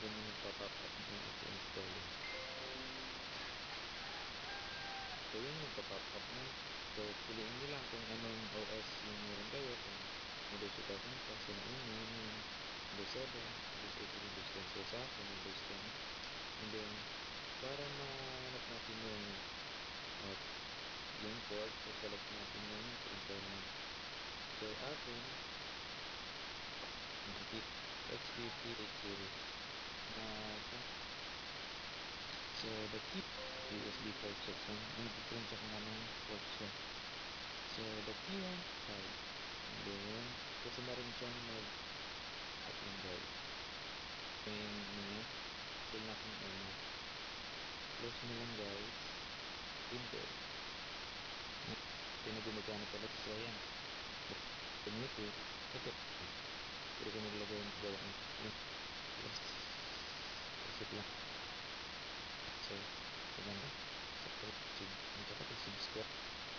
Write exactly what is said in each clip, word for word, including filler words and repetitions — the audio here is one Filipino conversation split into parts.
ganyan magpa-pop up yung auto installing. So yun yung magpa-pop up na. So piliin nyo lang kung anong O S yung meron kayo, kung Windows two thousand pa, sinauna, yun, Windows seven, Windows eight, Windows ten. So sa akin, Windows ten. And then, para mahanap natin yung uh, yung port, so select natin yung printer na. So akin, X five eighty na ito. So the key U S B port check. So mag-print check na ng port siya. So the key one five. And then, kasi meron siyang mag at yung guys. And niya, pull natin yung una. Close nyo lang guys. Enter. Ito na gumagana talaga. So ayan. Ito nyo ito. Ito. Pero kung nilagay yung gawa nyo. Yes. Reset lang. So, maganda. So, subscribe.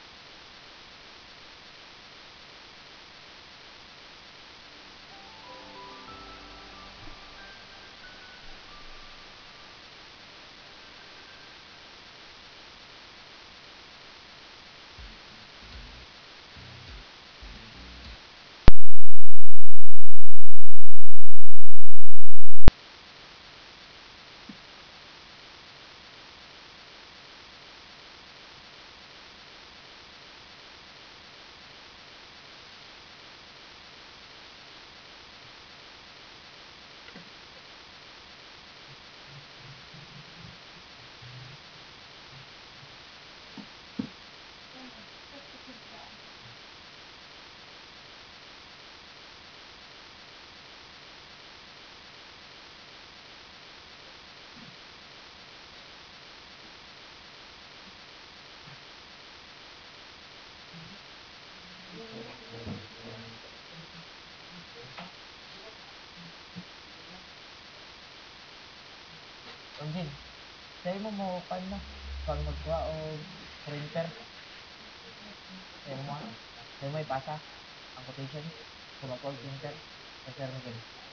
Orgin, sa'yo mo mo kan no? Pag magkuha o printer. Sa'yo mo ano? Sa'yo mo ipasa ang quotation. Kung magkuha og printer. Sa Sir Miguel.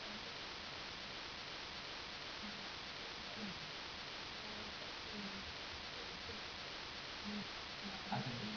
Ah, sige.